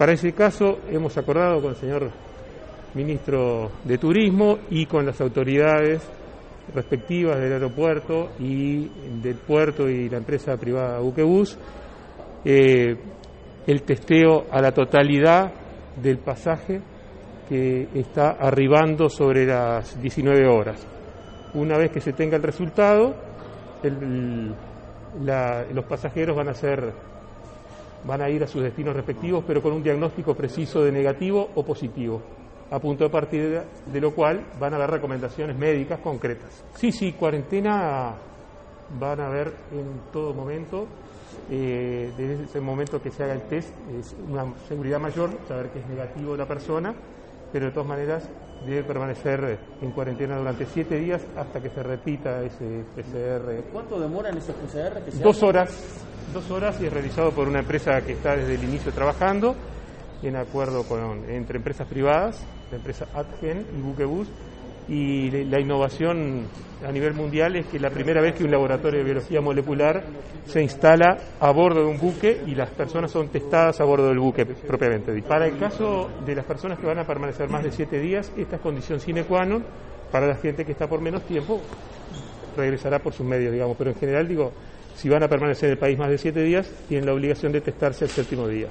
Para ese caso hemos acordado con el señor ministro de Turismo y con las autoridades respectivas del aeropuerto y del puerto y la empresa privada Buquebus el testeo a la totalidad del pasaje que está arribando sobre las 19 horas. Una vez que se tenga el resultado, los pasajeros van a ir a sus destinos respectivos, pero con un diagnóstico preciso de negativo o positivo, a punto de partida de lo cual van a haber recomendaciones médicas concretas. Sí, cuarentena van a haber en todo momento. Desde ese momento que se haga el test es una seguridad mayor, saber que es negativo la persona, pero de todas maneras debe permanecer en cuarentena durante 7 días hasta que se repita ese PCR. ¿Cuánto demoran esos PCR? 2 horas. 2 horas y es realizado por una empresa que está desde el inicio trabajando en acuerdo entre empresas privadas, la empresa Adgen y Buquebus, y la innovación a nivel mundial es que la primera vez que un laboratorio de biología molecular se instala a bordo de un buque y las personas son testadas a bordo del buque propiamente dicho. Para el caso de las personas que van a permanecer más de 7 días, esta es condición sine qua non. Para la gente que está por menos tiempo, regresará por sus medios, digamos, pero en general, si van a permanecer en el país más de 7 días, tienen la obligación de testarse el 7º día.